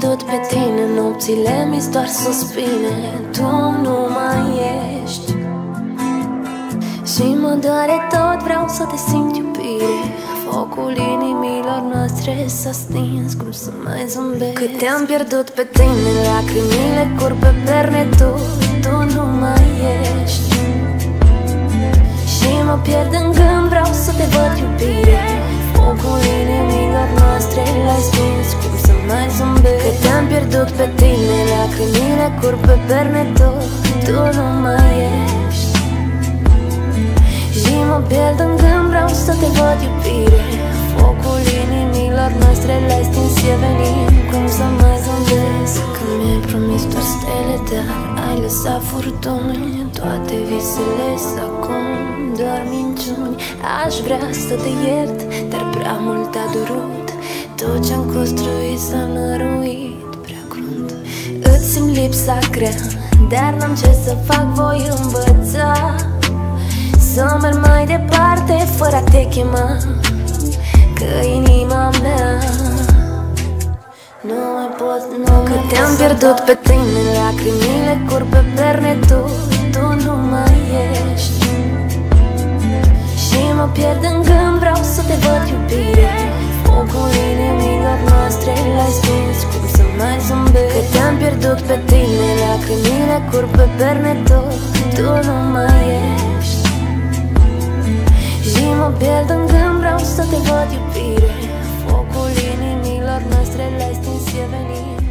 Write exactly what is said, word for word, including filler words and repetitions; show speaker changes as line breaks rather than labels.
pierdut pe tine, nopțile mi stoar suspine. Tu nu mai ești și mă doare tot, vreau să te simt iubire. Focul inimilor noastre s-a stins, cum să mai zâmbesc. Cât te-am pierdut pe tine, lacrimile curg pe perne. Tu, tu nu mai ești și mă pierd în gând, vreau să te văd iubire. Focul inimilor noastre l-ai stins, cum să mai zâmbesc. Cât te-am pierdut pe tine, lacrimile curg pe perne. Tu, tu nu mai ești și mă pierd în gând, vreau să te văd iubire. Focul inimilor noastre l-ai stins, e venit, cum să mai zâmbesc. Când mi-ai promis doar stele, dar ai lăsat furtuni. Toate visele acum doar minciuni. Aș vrea să te iert, dar prea mult a durut. Tot ce-am construit s-a năruit prea crunt. Îți simt lipsa grea, dar n-am ce să fac, voi învăța să merg mai departe fără a te chema. Că inima mea nu mai pot, nu mai. Că te-am pierdut pe tine, lacrimile curg pe perne. Tu, tu nu mai ești și mă pierd în gând, vreau să te văd iubire. Focul inimilor noastre l-ai stins, cum să mai zâmbesc. Că te-am pierdut pe tine, lacrimile curg pe perne. Tu, tu nu mai ești și mă pierd în gând, vreau să te văd iubire. Focul inimilor noastre l-ai stins, e venit.